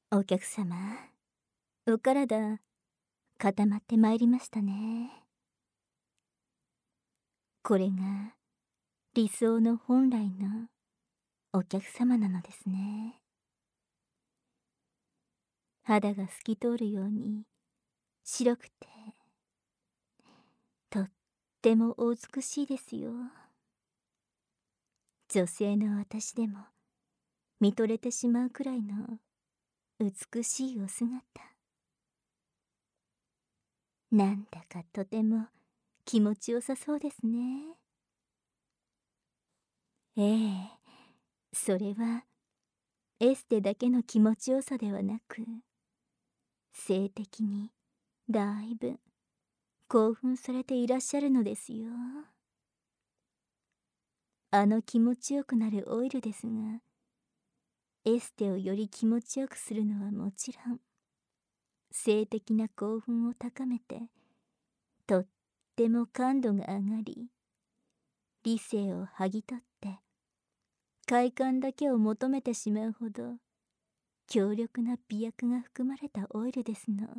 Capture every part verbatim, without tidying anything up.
お客様、お体固まってまいりましたね。これが理想の本来のお客様なのですね。肌が透き通るように白くてとってもお美しいですよ。女性の私でも見とれてしまうくらいの美しいお姿。なんだかとても気持ちよさそうですね。ええ、それはエステだけの気持ちよさではなく、性的にだいぶ興奮されていらっしゃるのですよ。あの気持ちよくなるオイルですが、エステをより気持ちよくするのはもちろん、性的な興奮を高めて、とっても感度が上がり、理性を剥ぎ取って、快感だけを求めてしまうほど、強力な美薬が含まれたオイルですの。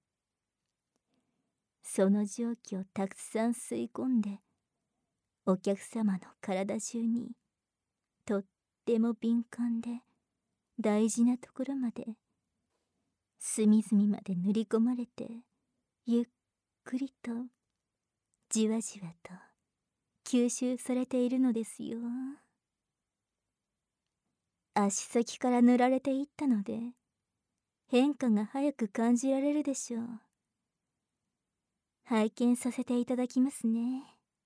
その蒸気をたくさん吸い込んで、お客様の体中にとっても敏感で大事なところまで隅々まで塗り込まれて、ゆっくりとじわじわと吸収されているのですよ。足先から塗られていったので、変化が早く感じられるでしょう。拝見させていただきますね。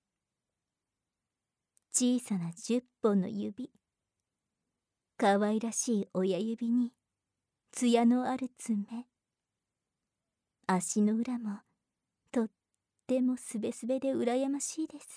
小さなじゅっぽんの指、かわいらしい親指に艶のある爪、足の裏もとってもすべすべで羨ましいです。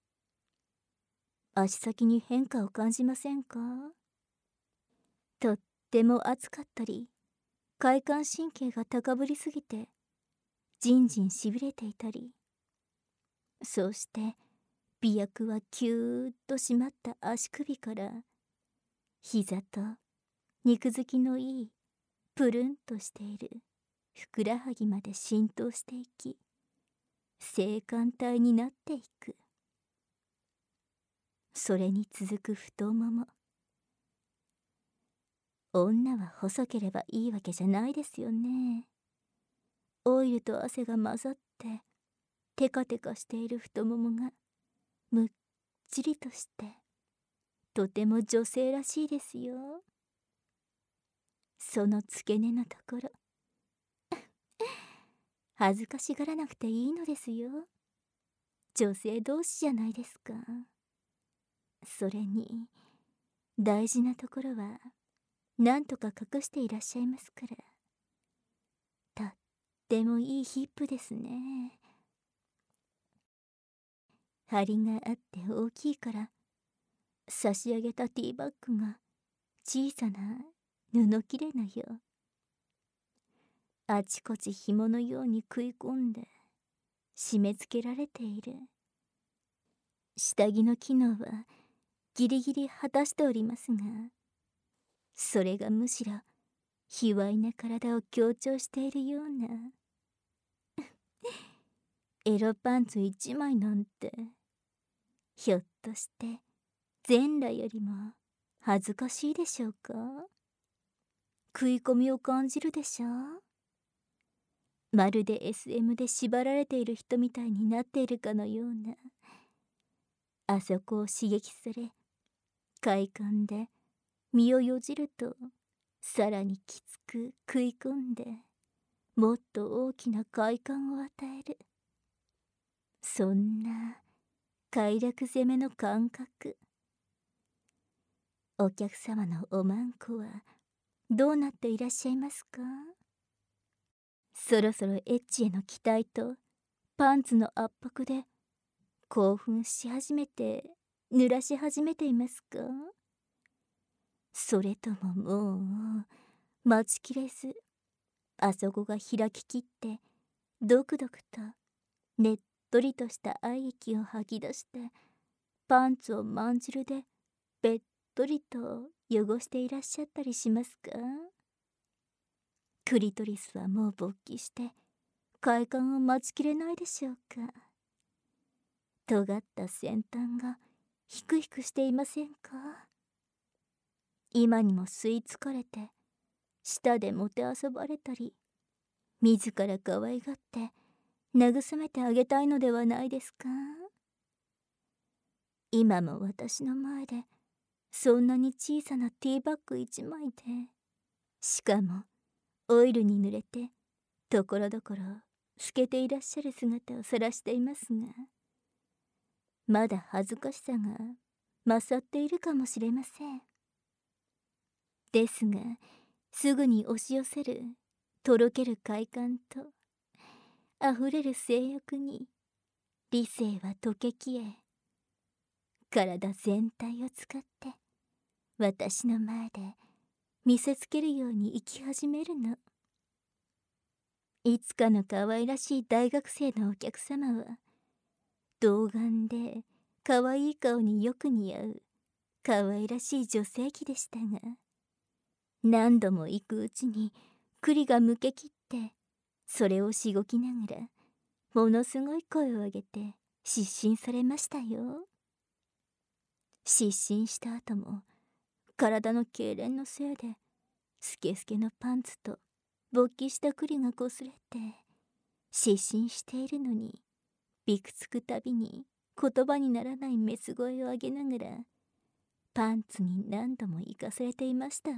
足先に変化を感じませんか？とっても熱かったり、快感神経が高ぶりすぎてじんじんしびれていたり、そうして美薬はキューッと締まった足首から膝と肉付きのいいプルンとしているふくらはぎまで浸透していき、性感帯になっていく。それに続く太もも。女は細ければいいわけじゃないですよね。オイルと汗が混ざってテカテカしている太ももがむっちりとしてとても女性らしいですよ。その付け根のところ恥ずかしがらなくていいのですよ。女性同士じゃないですか。それに大事なところはなんとか隠していらっしゃいますから。とってもいいヒップですね。張りがあって大きいから差し上げたティーバッグが小さな布切れのよう。あちこち紐のように食い込んで締め付けられている。下着の機能はギリギリ果たしておりますが、それがむしろ卑猥な体を強調しているような。エロパンツ一枚なんて、ひょっとして全裸よりも恥ずかしいでしょうか？食い込みを感じるでしょう？まるで エスエム で縛られている人みたいになっているかのような。あそこを刺激され、快感で身をよじるとさらにきつく食い込んで、もっと大きな快感を与える。そんな快楽攻めの感覚。お客様のおまんこはどうなっていらっしゃいますか？そろそろエッチへの期待とパンツの圧迫で興奮し始めて濡らし始めていますか？それとももう待ちきれず、あそこが開ききってドクドクとねっとりとした愛液を吐き出してパンツをまんじるでべっとりと汚していらっしゃったりしますか？ クリトリスはもう勃起して快感を待ちきれないでしょうか。尖った先端がヒクヒクしていませんか。今にも吸い付かれて舌でもてあそばれたり、自ら可愛がって慰めてあげたいのではないですか。今も私の前でそんなに小さなティーバッグ一枚で、しかもオイルに濡れてところどころ透けていらっしゃる姿を晒していますが、まだ恥ずかしさが勝っているかもしれません。ですが、すぐに押し寄せるとろける快感とあふれる性欲に理性は溶け消え、体全体を使って私の前で見せつけるように生き始めるの。いつかの可愛らしい大学生のお客様は童顔で可愛い顔によく似合う可愛らしい女性器でしたが、何度も行くうちに栗がむけきって、それをしごきながらものすごい声を上げて失神されましたよ。失神した後も体の痙攣のせいでスケスケのパンツと勃起した栗がこすれて失神しているのに、びくつくたびに言葉にならないメス声を上げながらパンツに何度も行かされていましたわ。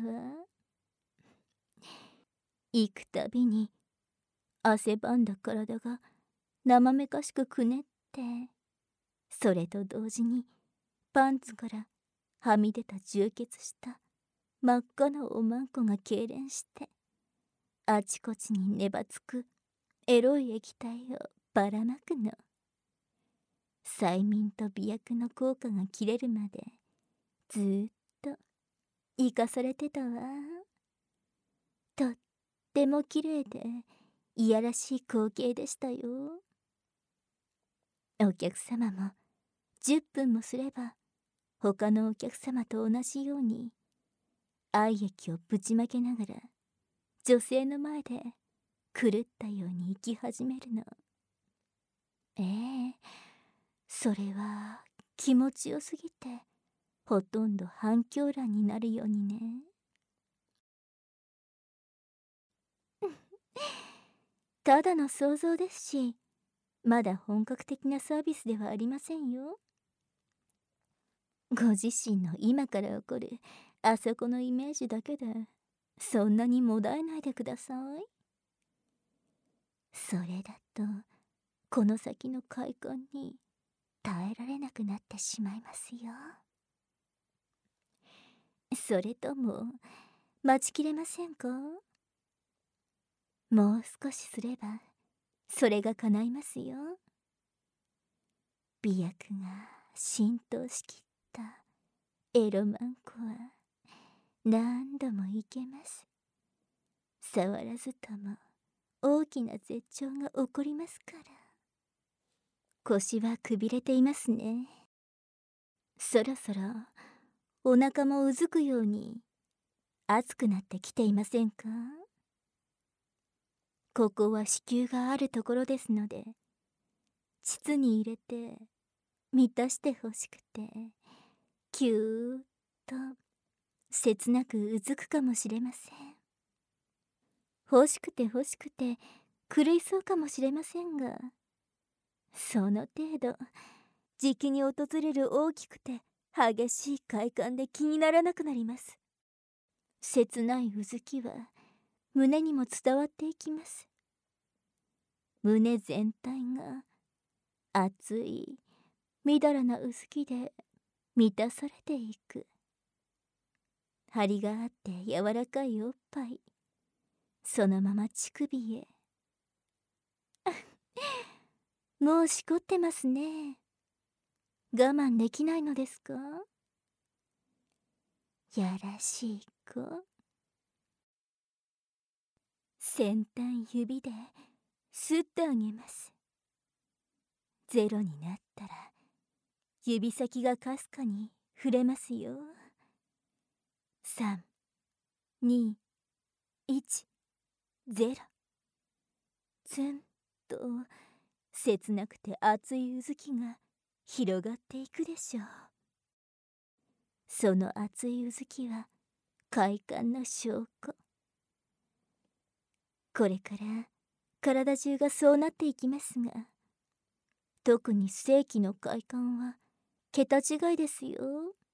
行くたびに汗ばんだ体が生めかしくくねって、それと同時にパンツからはみ出た充血した真っ赤なおまんこが痙攣して、あちこちにねばつくエロい液体をばらまくの。催眠と媚薬の効果が切れるまでずーっと生かされてたわ。とっても綺麗でいやらしい光景でしたよ。お客様もじゅっぷんもすれば他のお客様と同じように愛液をぶちまけながら女性の前で狂ったように生き始めるの。ええ、それは気持ちよすぎてほとんど反響欄になるようにね。ただの想像ですし、まだ本格的なサービスではありませんよ。ご自身の今から起こるあそこのイメージだけでそんなにもだえないでください。それだとこの先の快感に耐えられなくなってしまいますよ。それとも待ちきれませんか。もう少しすればそれが叶いますよ。媚薬が浸透しきったエロマンコは何度もいけます。触らずとも大きな絶頂が起こりますから。腰はくびれていますね。そろそろお腹もうずくように熱くなってきていませんか。ここは子宮があるところですので、膣に入れて満たしてほしくてキューッと切なくうずくかもしれません。欲しくて欲しくて狂いそうかもしれませんが、その程度じきに訪れる大きくて激しい快感で気にならなくなります。切ないうずきは胸にも伝わっていきます。胸全体が熱いみだらなうずきで満たされていく。張りがあって柔らかいおっぱい、そのまま乳首へ。もうしこってますね。我慢できないのですか。やらしい子。先端指ですってあげます。ゼロになったら指先がかすかに触れますよ。さん、に、いち、 ゼロ。ツンと切なくて熱いうずきが広がっていくでしょう。その熱いうずきは快感の証拠。これから体中がそうなっていきますが、特に正規の快感は桁違いですよ。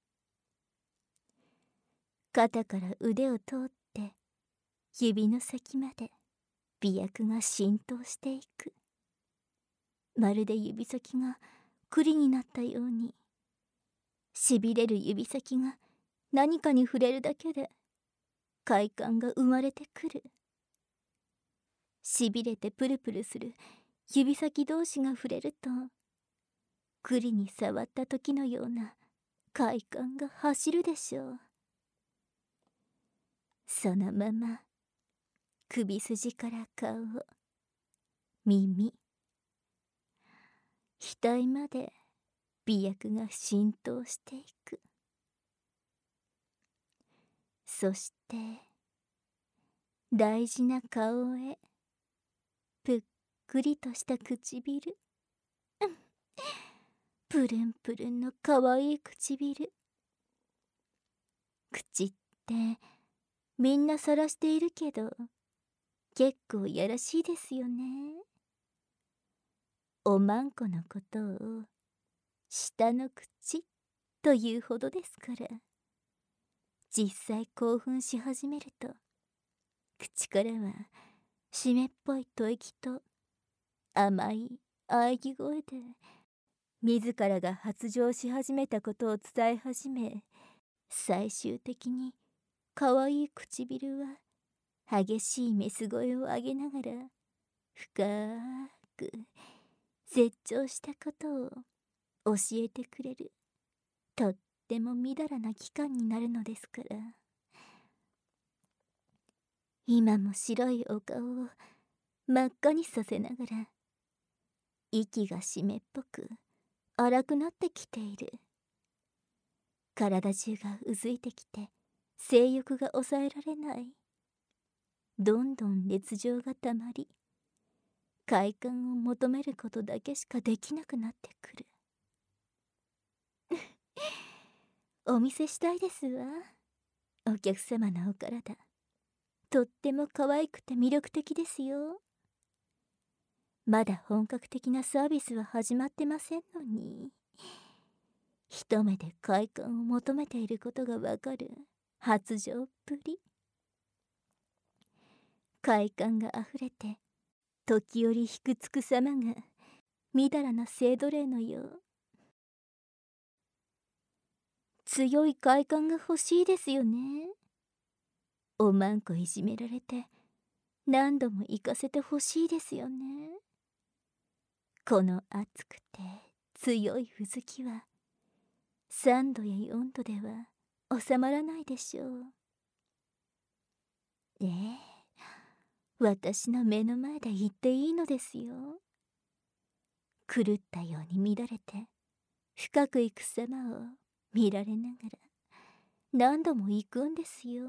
肩から腕を通って指の先まで美薬が浸透していく。まるで指先が栗になったように、しびれる指先が何かに触れるだけで快感が生まれてくる。しびれてプルプルする指先同士が触れると、栗に触った時のような快感が走るでしょう。そのまま首筋から顔、耳、額まで美薬が浸透していく。そして大事な顔へ、ぷっくりとした唇、プルンプルンのかわいい唇。口ってみんなさらしているけど、結構やらしいですよね。おまんこのことを下の口というほどですから、実際興奮し始めると、口からは湿っぽい吐息と甘い喘ぎ声で、自らが発情し始めたことを伝え始め、最終的にかわいい唇は激しいメス声を上げながら深く絶頂したことを教えてくれる、とってもみだらな期間になるのですから。今も白いお顔を真っ赤にさせながら、息が湿っぽく荒くなってきている。体中がうずいてきて性欲が抑えられない。どんどん熱情がたまり、快感を求めることだけしかできなくなってくる。お見せしたいですわ、お客様のお体。とっても可愛くて魅力的ですよ。まだ本格的なサービスは始まってませんのに、一目で快感を求めていることがわかる発情っぷり。快感があふれて時折ひくつく様がみだらな性奴隷のよう。強い快感が欲しいですよね。おまんこいじめられて何度も行かせて欲しいですよね。この熱くて強いふずきはさんどやよんどでは収まらないでしょう。ええ、私の目の前で言っていいのですよ。狂ったように乱れて深く行く様を見られながら何度も行くんですよ。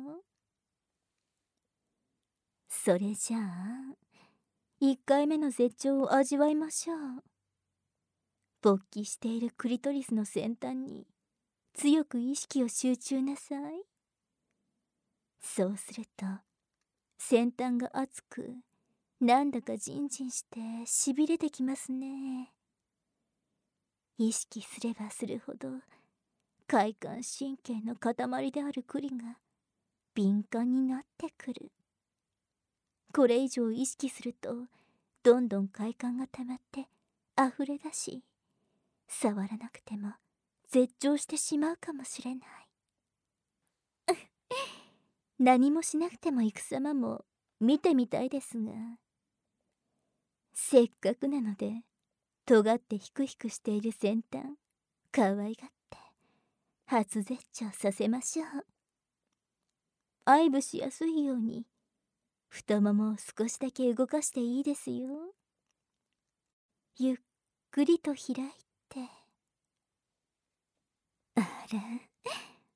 それじゃあいっかいめの絶頂を味わいましょう。勃起しているクリトリスの先端に強く意識を集中なさい。そうすると先端が熱く、なんだかジンジンしてしびれてきますね。意識すればするほど快感神経の塊である栗が敏感になってくる。これ以上意識するとどんどん快感がたまって溢れ出し、触らなくても絶頂してしまうかもしれない。何もしなくても行く様も見てみたいですが、せっかくなので尖ってヒクヒクしている先端かわいがって初絶頂させましょう。愛撫しやすいように太ももを少しだけ動かしていいですよ。ゆっくりと開いて、あら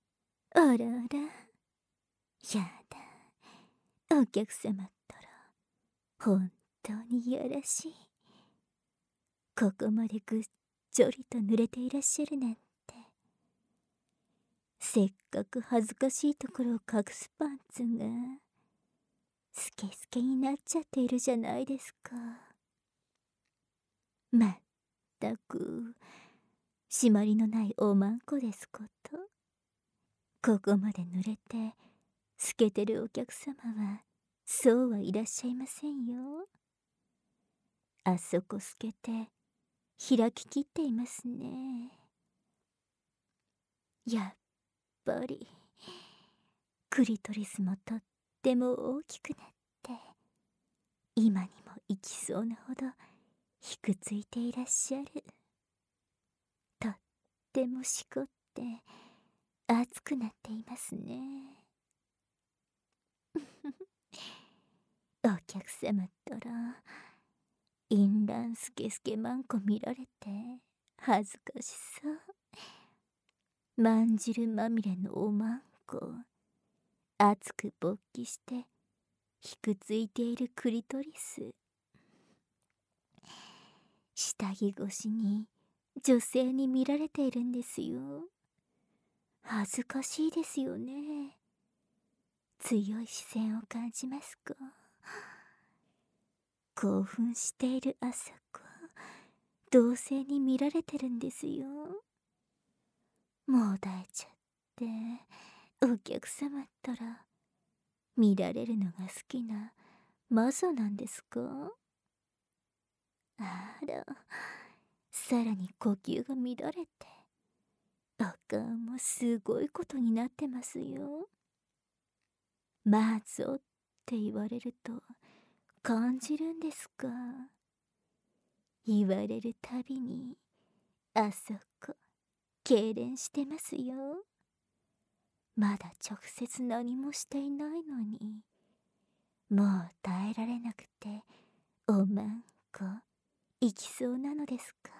あらあら、やだ、お客様ったら本当にいやらしい。ここまでぐっちょりと濡れていらっしゃるなんて。せっかく恥ずかしいところを隠すパンツがスケスケになっちゃっているじゃないですか。まったく締まりのないおまんこですこと。ここまで濡れて透けてるお客様はそうはいらっしゃいませんよ。あそこ透けて開ききっていますね。やっぱりクリトリスもとっても大きくなって今にも行きそうなほどひくついていらっしゃる。とってもしこって熱くなっていますね。お客様ったら淫乱スケスケマンコ見られて恥ずかしそう。まんじるまみれのおまんこ熱く勃起してひくついているクリトリス。下着越しに女性に見られているんですよ。恥ずかしいですよね。強い視線を感じますか。興奮している朝子同性に見られてるんですよ。もう抱いちゃってお客様ったら見られるのが好きなマゾなんですか。あら、さらに呼吸が乱れてお顔もすごいことになってますよ。マゾって言われると感じるんですか。言われるたびにあそこ痙攣してますよ。まだ直接何もしていないのにもう耐えられなくておまんこ行きそうなのですか。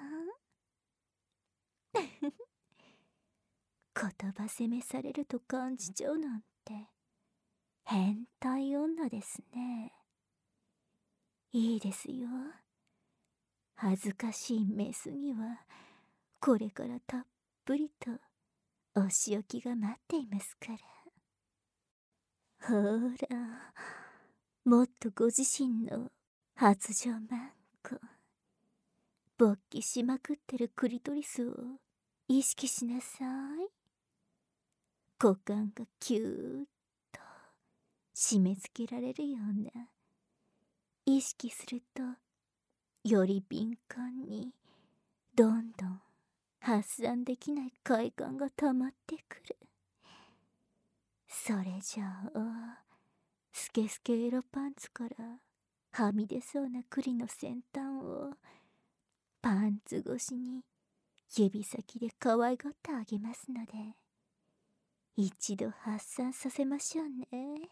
言葉責めされると感じちゃうなんて変態女ですね。いいですよ。恥ずかしいメスにはこれからたっぷりとお仕置きが待っていますから。ほら、もっとご自身の発情マンコ勃起しまくってるクリトリスを意識しなさい。股間がキューッと締め付けられるような意識するとより敏感にどんどん発散できない快感がたまってくる。それじゃあスケスケエロパンツからはみ出そうな栗の先端をパンツ越しに指先で可愛がってあげますので一度発散させましょうね。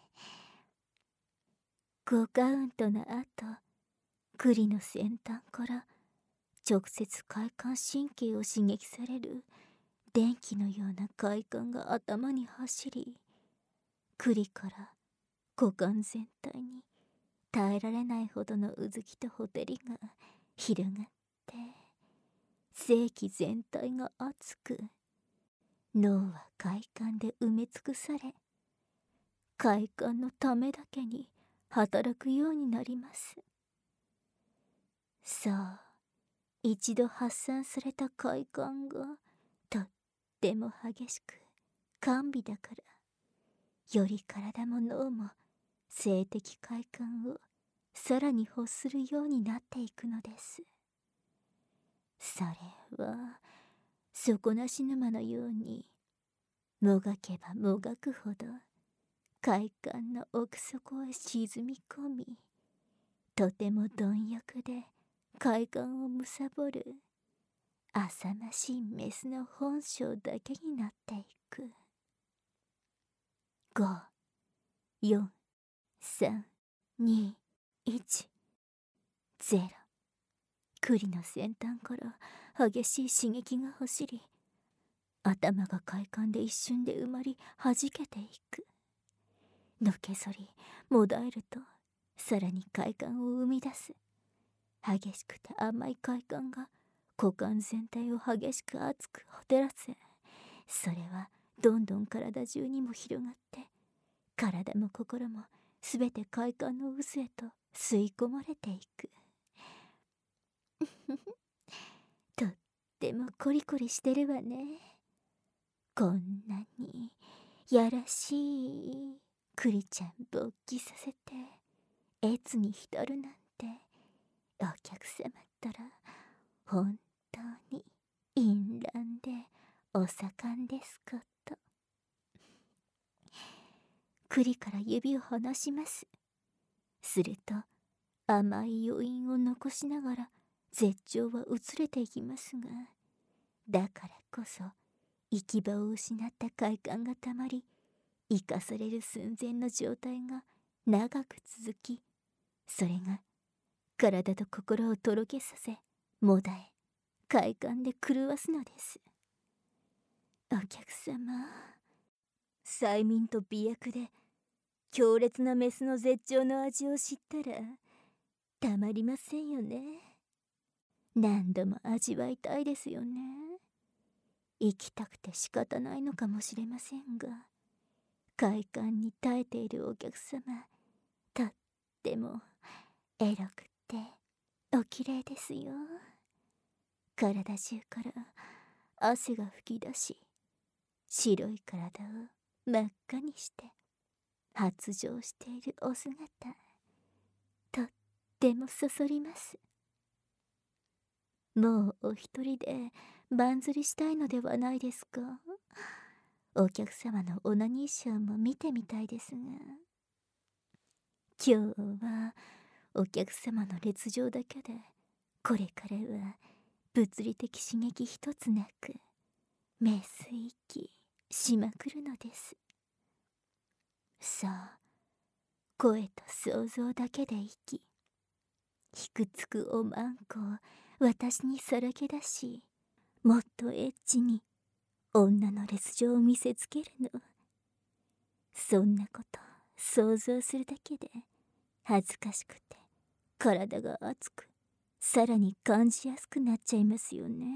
ごカウントの後栗の先端から直接快感神経を刺激される電気のような快感が頭に走り栗から股間全体に耐えられないほどのうずきとほてりが広がって性器全体が熱く脳は快感で埋め尽くされ快感のためだけに働くようになります。さあ一度発散された快感がとっても激しく甘美だからより体も脳も性的快感をさらに欲するようになっていくのです。それは底なし沼のようにもがけばもがくほど快感の奥底へ沈み込みとても貪欲で快感をむさぼる浅ましいメスの本性だけになっていく。ご、よん、さん、に、いち、ゼロ。栗の先端から激しい刺激が走り頭が快感で一瞬で埋まり弾けていく。のけぞりもだえるとさらに快感を生み出す。激しくて甘い快感が股間全体を激しく熱くほてらせ、それはどんどん体中にも広がって、体も心もすべて快感の渦へと吸い込まれていく。とってもコリコリしてるわね。こんなにやらしい栗ちゃん勃起させて悦に浸るなんて、お客様ったら本当に淫乱でお盛んですこと。栗から指を離します。すると甘い余韻を残しながら絶頂は移れていきますが、だからこそ行き場を失った快感がたまり、生かされる寸前の状態が長く続き、それが体と心をとろけさせ、もだえ快感で狂わすのです。お客様、催眠と美薬で強烈なメスの絶頂の味を知ったらたまりませんよね。何度も味わいたいですよね。生きたくて仕方ないのかもしれませんが、快感に耐えているお客様、とってもエロくっておきれいですよ。体中から汗が噴き出し、白い体を真っ赤にして発情しているお姿、とってもそそります。もうお一人でばんずりしたいのではないですか。お客様のオナニーショーも見てみたいですが、今日はお客様の烈情だけでこれからは物理的刺激一つなく名水域しまくるのです。さあ、声と想像だけで生き、ひくつくおまんこを私にさらけ出し、もっとエッチに女の烈情を見せつけるの。そんなこと想像するだけで恥ずかしくて体が熱く、さらに感じやすくなっちゃいますよね。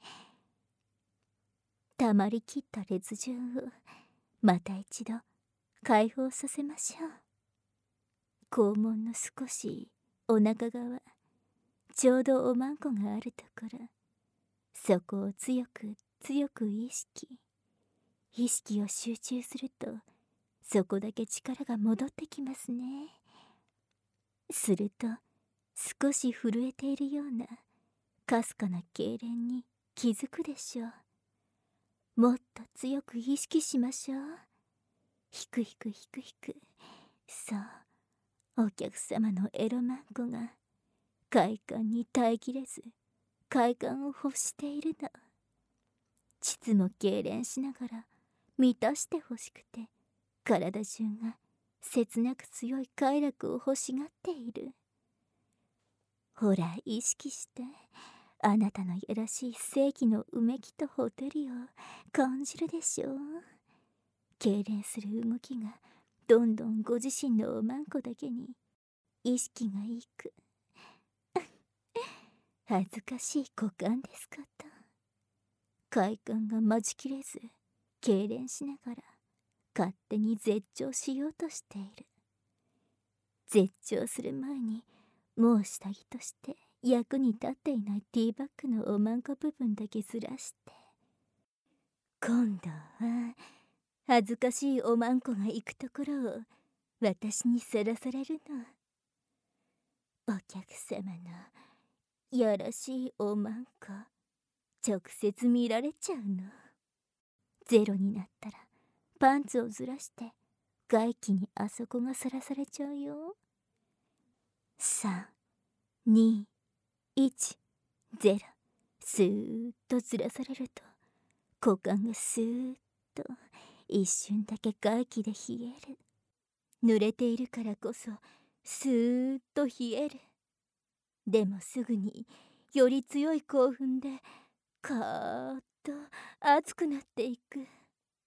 たまりきった烈情をまた一度解放させましょう。肛門の少しお腹側、ちょうどおまんこがあるところ、そこを強く強く意識意識を集中すると、そこだけ力が戻ってきますね。すると少し震えているようなかすかな痙攣に気づくでしょう。もっと強く意識しましょう。ひくひくひくひく。そう、お客様のエロマンコが快感に耐えきれず快感を欲しているの。膣も痙攣しながら満たして欲しくて、体中が切なく強い快楽を欲しがっている。ほら意識して、あなたのやらしい正義のうめきとほてりを感じるでしょう。痙攣する動きがどんどんご自身のおまんこだけに意識がいく。恥ずかしい股間ですこと。快感が待ちきれず痙攣しながら勝手に絶頂しようとしている。絶頂する前にもう下着として役に立っていないティーバッグのおまんこ部分だけずらして、今度は恥ずかしいおまんこが行くところを私にさらされるの。お客様のやらしいおまんこ直接見られちゃうの。ゼロになったらパンツをずらして外気にあそこがさらされちゃうよ。さん、に、いち、ゼロ。スーッとずらされると股間がスーッと一瞬だけ外気で冷える。濡れているからこそスーッと冷える。でもすぐにより強い興奮でカーッと熱くなっていく。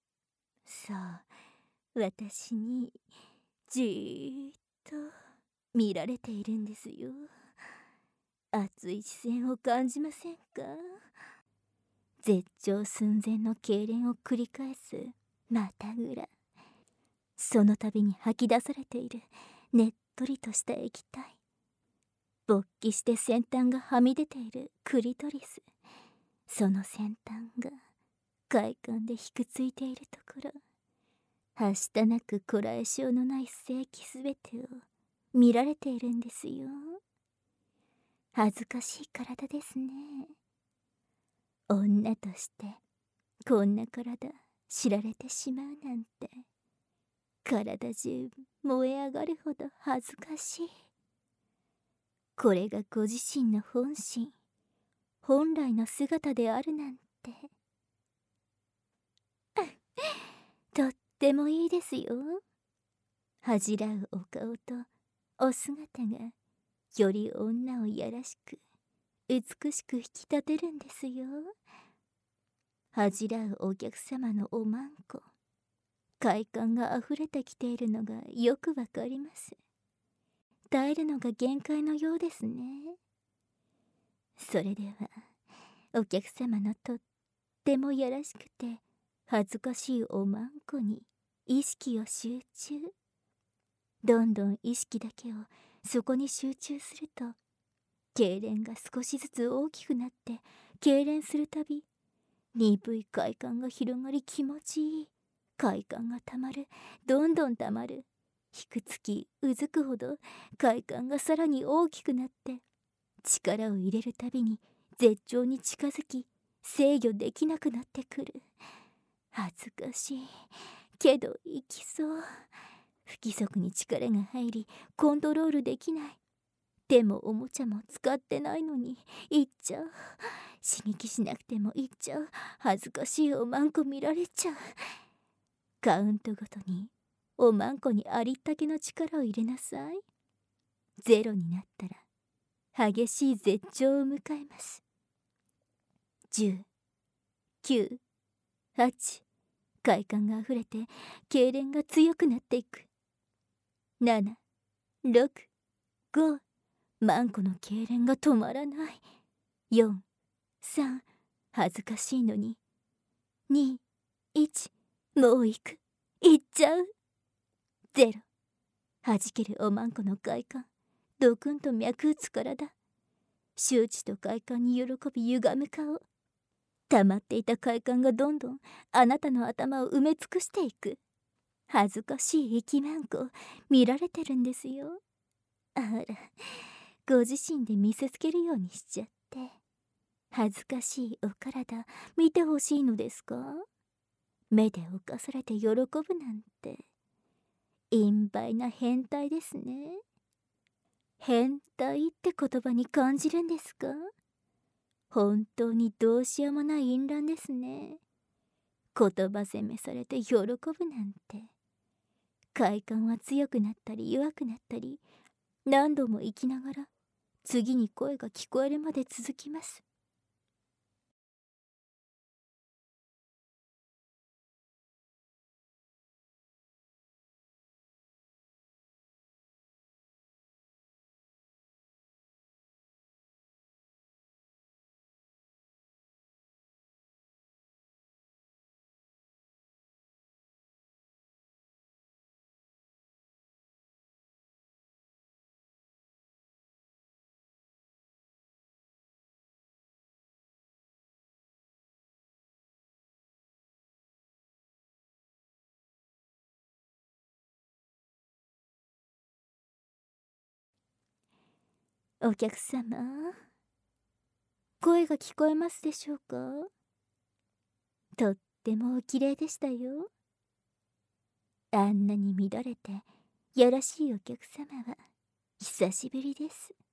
そう、私にじーっと見られているんですよ。熱い視線を感じませんか？絶頂寸前の痙攣を繰り返すまたぐら。その度に吐き出されているねっとりとした液体。勃起して先端がはみ出ているクリトリス。その先端が快感でひくついているところ。はしたなくこらえ性のない性器すべてを見られているんですよ。恥ずかしい体ですね。女としてこんな体知られてしまうなんて。体中燃え上がるほど恥ずかしい。これがご自身の本心、本来の姿であるなんて。とってもいいですよ。恥じらうお顔とお姿がより女をやらしく美しく引き立てるんですよ。恥じらうお客様のおまんこ、快感があふれてきているのがよくわかります。耐えるのが限界のようですね。それではお客様のとってもやらしくて恥ずかしいおまんこに意識を集中。どんどん意識だけをそこに集中すると、痙攣が少しずつ大きくなって痙攣するたび、鈍い快感が広がり気持ちいい。快感がたまる、どんどんたまる。ひくつきうずくほど快感がさらに大きくなって、力を入れるたびに絶頂に近づき、制御できなくなってくる。恥ずかしいけどいきそう。不規則に力が入りコントロールできない。手もおもちゃも使ってないのにいっちゃう。刺激しなくてもいっちゃう。恥ずかしいおまんこ見られちゃう。カウントごとにおまんこにありったけの力を入れなさい。ゼロになったら激しい絶頂を迎えます。じゅう、きゅう、はち、快感があふれて痙攣が強くなっていく。なな、ろく、ご、マンコの痙攣が止まらない。よん、さん、恥ずかしいのに。に、いち、もう行く。行っちゃう。ゼロ、はじけるおまんこの快感。ドクンと脈打つ体。周知と快感に喜び歪む顔。溜まっていた快感がどんどんあなたの頭を埋め尽くしていく。恥ずかしい息まんこ見られてるんですよ。あら、ご自身で見せつけるようにしちゃって。恥ずかしいお体見てほしいのですか？目で侵されて喜ぶなんて陰媒な変態ですね。変態って言葉に感じるんですか？本当にどうしようもない淫乱ですね。言葉責めされて喜ぶなんて。快感は強くなったり弱くなったり何度も生きながら次に声が聞こえるまで続きます。お客様、声が聞こえますでしょうか？とってもお綺麗でしたよ。あんなに乱れてやらしいお客様は久しぶりです。